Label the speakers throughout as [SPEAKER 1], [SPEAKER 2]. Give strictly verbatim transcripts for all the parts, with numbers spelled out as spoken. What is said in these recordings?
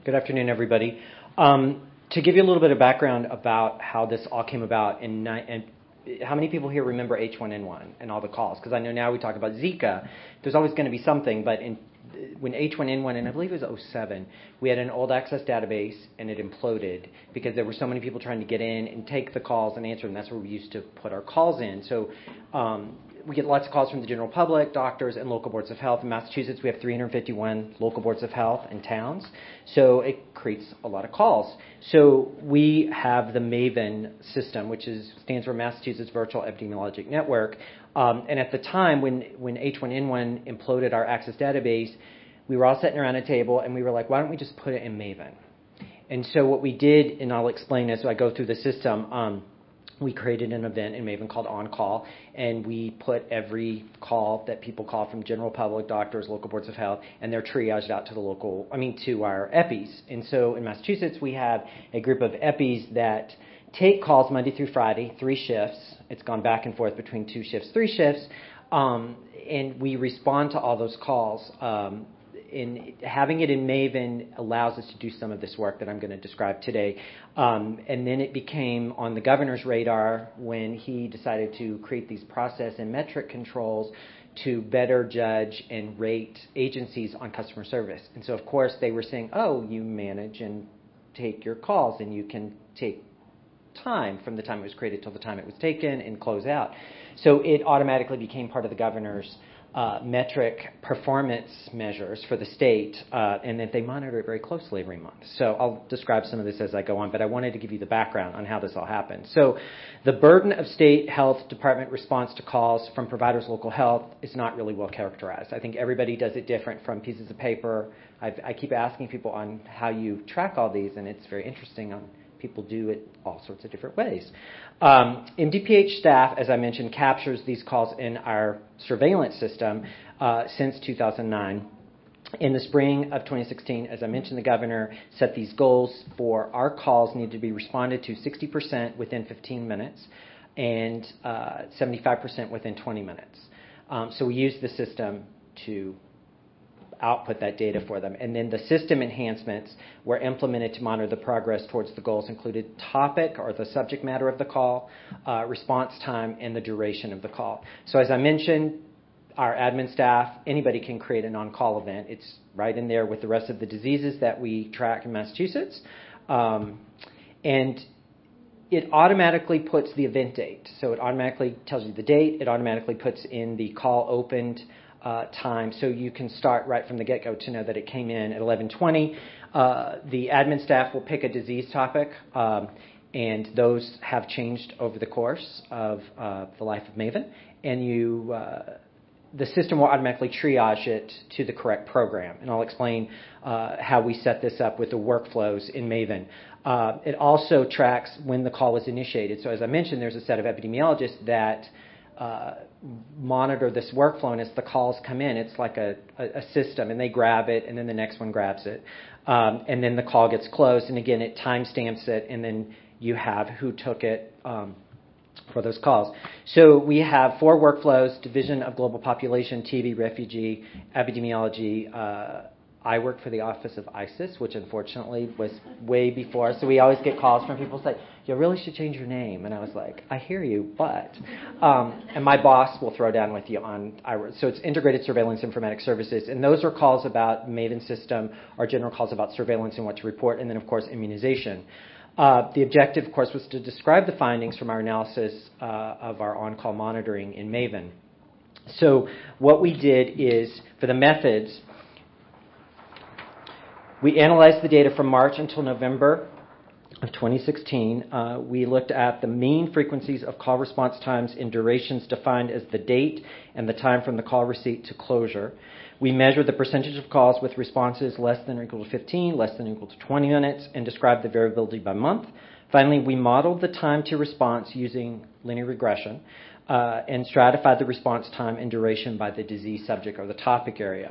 [SPEAKER 1] Good afternoon, everybody. Um, to give you a little bit of background about how this all came about, in, and how many people here remember H one N one and all the calls? Because I know now we talk about Zika. There's always going to be something, but in, when H one N one, and I believe it was oh seven, we had an old access database, and it imploded because there were so many people trying to get in and take the calls and answer them. That's where we used to put our calls in. So um, we get lots of calls from the general public, doctors, and local boards of health. In Massachusetts, we have three hundred fifty-one local boards of health and towns. So it creates a lot of calls. So we have the MAVEN system, which is stands for Massachusetts Virtual Epidemiologic Network. Um, and at the time when, when H one N one imploded our access database, we were all sitting around a table, and we were like, why don't we just put it in MAVEN? And so what we did, and I'll explain as I go through the system, um, we created an event in MAVEN called On Call, and we put every call that people call from general public, doctors, local boards of health, and they're triaged out to the local, I mean, to our E P Is. And so in Massachusetts, we have a group of E P Is that take calls Monday through Friday, three shifts. It's gone back and forth between two shifts, three shifts, um, and we respond to all those calls. Um, In having it in MAVEN allows us to do some of this work that I'm going to describe today. Um, and then it became on the governor's radar when he decided to create these process and metric controls to better judge and rate agencies on customer service. And so, of course, they were saying, oh, you manage and take your calls, and you can take time from the time it was created till the time it was taken and close out. So it automatically became part of the governor's Uh, metric performance measures for the state, uh, and that they monitor it very closely every month. So I'll describe some of this as I go on, but I wanted to give you the background on how this all happened. So the burden of state health department response to calls from providers of local health is not really well characterized. I think everybody does it different from pieces of paper. I've, I keep asking people on how you track all these, and it's very interesting on people do it all sorts of different ways. Um, M D P H staff, as I mentioned, captures these calls in our surveillance system uh, since two thousand nine. In the spring of twenty sixteen, as I mentioned, the governor set these goals for our calls need to be responded to sixty percent within fifteen minutes and uh, seventy-five percent within twenty minutes. Um, so we use the system to output that data for them. And then the system enhancements were implemented to monitor the progress towards the goals, included topic or the subject matter of the call, uh, response time, and the duration of the call. So as I mentioned, our admin staff, anybody can create an on-call event. It's right in there with the rest of the diseases that we track in Massachusetts. Um, and it automatically puts the event date. So it automatically tells you the date. It automatically puts in the call opened Uh, time, so you can start right from the get-go to know that it came in at eleven twenty. Uh, the admin staff will pick a disease topic, um, and those have changed over the course of uh, the life of MAVEN, and you, uh, the system will automatically triage it to the correct program, and I'll explain uh, how we set this up with the workflows in MAVEN. Uh, it also tracks when the call was initiated. So as I mentioned, there's a set of epidemiologists that Uh, monitor this workflow, and as the calls come in, it's like a, a, a system, and they grab it, and then the next one grabs it, um, and then the call gets closed, and again, it timestamps it, and then you have who took it um, for those calls. So we have four workflows: Division of Global Population, T B, Refugee, Epidemiology. Uh, I work for the Office of ISIS, which unfortunately was way before. So we always get calls from people say, you really should change your name. And I was like, I hear you, but. Um, and my boss will throw down with you on I R S. So it's Integrated Surveillance Informatics Services. And those are calls about MAVEN system, or general calls about surveillance and what to report, and then, of course, immunization. Uh, the objective, of course, was to describe the findings from our analysis uh, of our on-call monitoring in MAVEN. So what we did is, for the methods, we analyzed the data from March until November of twenty sixteen. Uh, we looked at the mean frequencies of call response times in durations defined as the date and the time from the call receipt to closure. We measured the percentage of calls with responses less than or equal to fifteen, less than or equal to twenty minutes, and described the variability by month. Finally, we modeled the time to response using linear regression uh, and stratified the response time and duration by the disease subject or the topic area.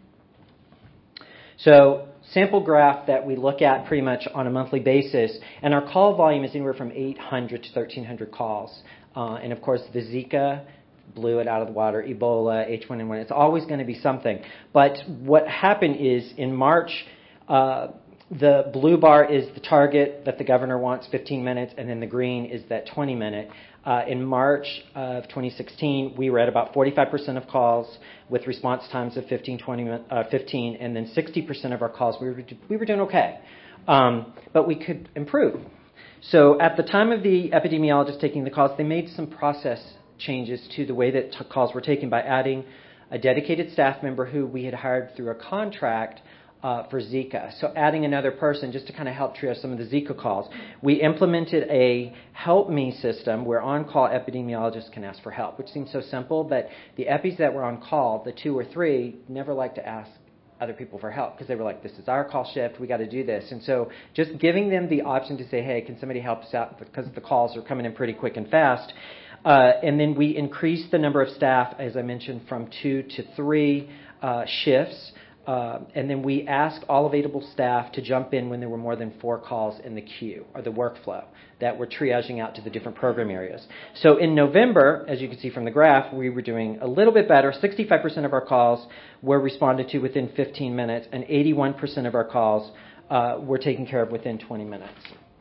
[SPEAKER 1] So sample graph that we look at pretty much on a monthly basis, and our call volume is anywhere from eight hundred to thirteen hundred calls. Uh, and, of course, the Zika blew it out of the water, Ebola, H one N one. It's always going to be something. But what happened is in March, uh, the blue bar is the target that the governor wants, fifteen minutes, and then the green is that twenty minute. Uh, in March of twenty sixteen, we were at about forty-five percent of calls with response times of fifteen, twenty, uh, fifteen, and then sixty percent of our calls, we were, we were doing okay. Um, but we could improve. So at the time of the epidemiologist taking the calls, they made some process changes to the way that t- calls were taken by adding a dedicated staff member who we had hired through a contract Uh, for Zika. So adding another person just to kind of help triage some of the Zika calls. We implemented a Help Me system where on-call epidemiologists can ask for help, which seems so simple, but the epis that were on call, the two or three, never liked to ask other people for help because they were like, this is our call shift, we got to do this. And so just giving them the option to say, hey, can somebody help us out because the calls are coming in pretty quick and fast. Uh, and then we increased the number of staff, as I mentioned, from two to three uh, shifts. Uh, and then we asked all available staff to jump in when there were more than four calls in the queue or the workflow that we're triaging out to the different program areas. So in November, as you can see from the graph, we were doing a little bit better. sixty-five percent of our calls were responded to within fifteen minutes, and eighty-one percent of our calls uh, were taken care of within twenty minutes.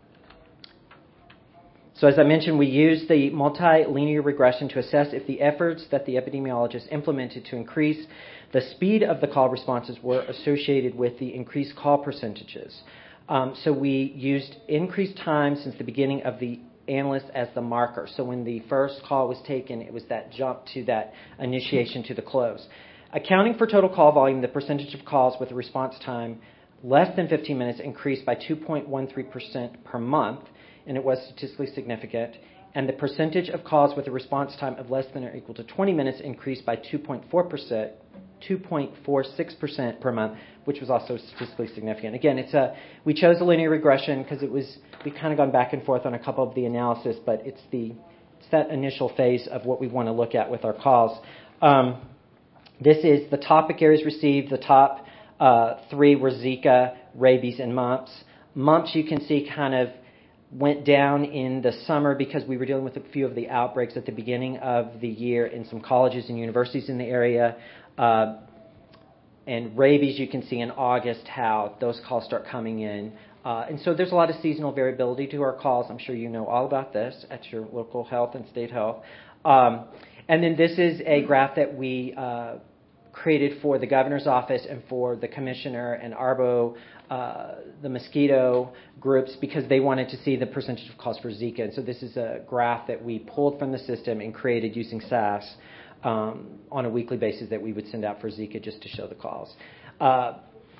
[SPEAKER 1] So as I mentioned, we used the multilinear regression to assess if the efforts that the epidemiologists implemented to increase the speed of the call responses were associated with the increased call percentages. Um, so we used increased time since the beginning of the analyst as the marker. So when the first call was taken, it was that jump to that initiation to the close. Accounting for total call volume, the percentage of calls with a response time less than fifteen minutes increased by two point one three percent per month, and it was statistically significant. And the percentage of calls with a response time of less than or equal to twenty minutes increased by two point four percent, two point four six percent per month, which was also statistically significant. Again, it's a we chose a linear regression because it was we've kind of gone back and forth on a couple of the analysis, but it's the it's that initial phase of what we want to look at with our calls. Um, this is the topic areas received. The top uh, three were Zika, rabies, and mumps. Mumps, you can see, kind of went down in the summer because we were dealing with a few of the outbreaks at the beginning of the year in some colleges and universities in the area. Uh, and rabies, you can see in August how those calls start coming in. Uh, and so there's a lot of seasonal variability to our calls. I'm sure you know all about this at your local health and state health. Um, and then this is a graph that we uh, created for the governor's office and for the commissioner and ARBO, uh, the mosquito groups, because they wanted to see the percentage of calls for Zika. And so this is a graph that we pulled from the system and created using S A S um, on a weekly basis that we would send out for Zika just to show the calls. Uh,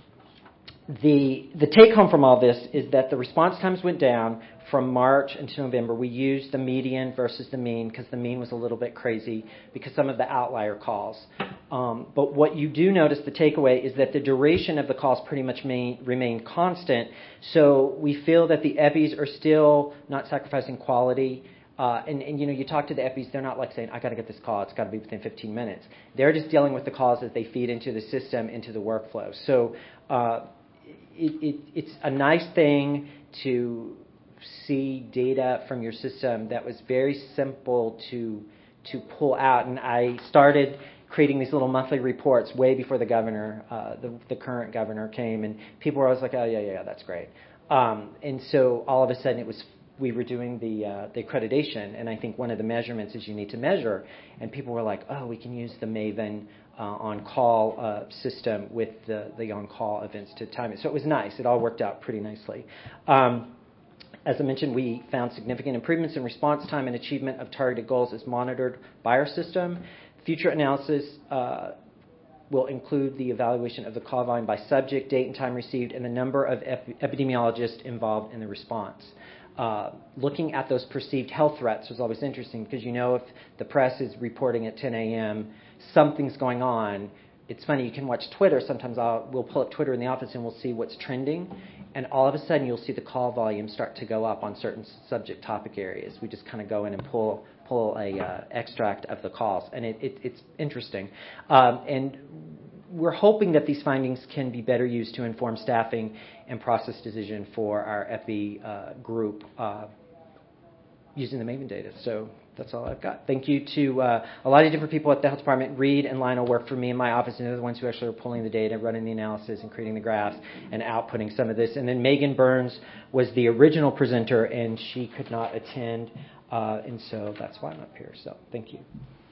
[SPEAKER 1] the the take home from all this is that the response times went down from March until November. We used the median versus the mean because the mean was a little bit crazy because some of the outlier calls. Um, but what you do notice, the takeaway, is that the duration of the calls pretty much main, remained constant. So we feel that the epis are still not sacrificing quality. Uh, and, and, you know, you talk to the epis, they're not like saying, I got to get this call, it's got to be within fifteen minutes. They're just dealing with the calls as they feed into the system, into the workflow. So uh, it, it, it's a nice thing to see data from your system that was very simple to to pull out. And I started creating these little monthly reports way before the governor, uh, the, the current governor came, and people were always like, oh, yeah, yeah, yeah, that's great. Um, and so all of a sudden it was we were doing the uh, the accreditation, and I think one of the measurements is you need to measure, and people were like, oh, we can use the Maven uh, on-call uh, system with the, the on-call events to time it. So it was nice. It all worked out pretty nicely. Um, As I mentioned, we found significant improvements in response time and achievement of targeted goals as monitored by our system. Future analysis uh, will include the evaluation of the call volume by subject, date and time received, and the number of ep- epidemiologists involved in the response. Uh, looking at those perceived health threats was always interesting because, you know, if the press is reporting at ten a.m., something's going on. It's funny, you can watch Twitter. Sometimes I'll, we'll pull up Twitter in the office and we'll see what's trending. And all of a sudden you'll see the call volume start to go up on certain subject topic areas. We just kind of go in and pull pull a uh, extract of the calls. And it, it, it's interesting. Um, and we're hoping that these findings can be better used to inform staffing and process decision for our Epi uh, group uh, using the Maven data. So that's all I've got. Thank you to uh, a lot of different people at the health department. Reed and Lionel work for me in my office, and they're the ones who actually are pulling the data, running the analysis, and creating the graphs, and outputting some of this. And then Megan Burns was the original presenter, and she could not attend, uh, and so that's why I'm up here. So thank you.